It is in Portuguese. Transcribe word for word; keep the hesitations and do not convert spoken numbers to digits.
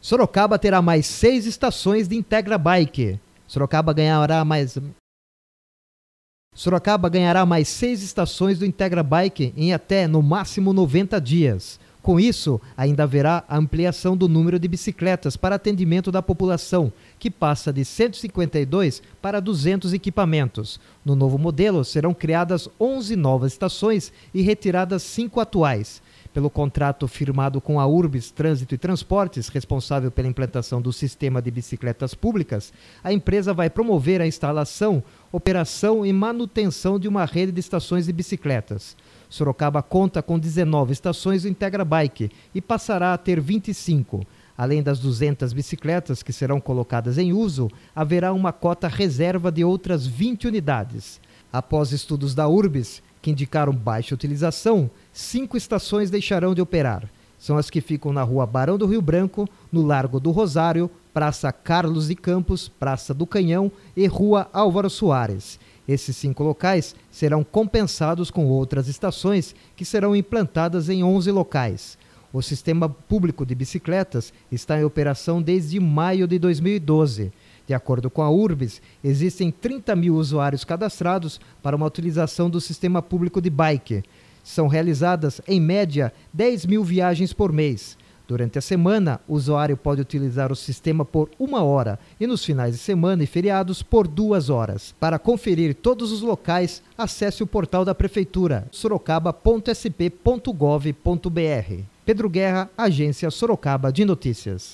Sorocaba terá mais seis estações de Integra Bike. Sorocaba ganhará mais... Sorocaba ganhará mais seis estações do Integra Bike em até, no máximo, noventa dias. Com isso, ainda haverá a ampliação do número de bicicletas para atendimento da população, que passa de cento e cinquenta e dois para duzentos equipamentos. No novo modelo, serão criadas onze novas estações e retiradas cinco atuais. Pelo contrato firmado com a Urbis Trânsito e Transportes, responsável pela implantação do sistema de bicicletas públicas, a empresa vai promover a instalação, operação e manutenção de uma rede de estações de bicicletas. Sorocaba conta com dezenove estações do Integra Bike e passará a ter vinte e cinco. Além das duzentas bicicletas que serão colocadas em uso, haverá uma cota reserva de outras vinte unidades. Após estudos da Urbis, que indicaram baixa utilização, cinco estações deixarão de operar. São as que ficam na Rua Barão do Rio Branco, no Largo do Rosário, Praça Carlos de Campos, Praça do Canhão e Rua Álvaro Soares. Esses cinco locais serão compensados com outras estações que serão implantadas em onze locais. O sistema público de bicicletas está em operação desde maio de dois mil e doze. De acordo com a Urbis, existem trinta mil usuários cadastrados para uma utilização do sistema público de bike. São realizadas, em média, dez mil viagens por mês. Durante a semana, o usuário pode utilizar o sistema por uma hora e nos finais de semana e feriados por duas horas. Para conferir todos os locais, acesse o portal da Prefeitura, sorocaba ponto s p ponto gov ponto b r. Pedro Guerra, Agência Sorocaba de Notícias.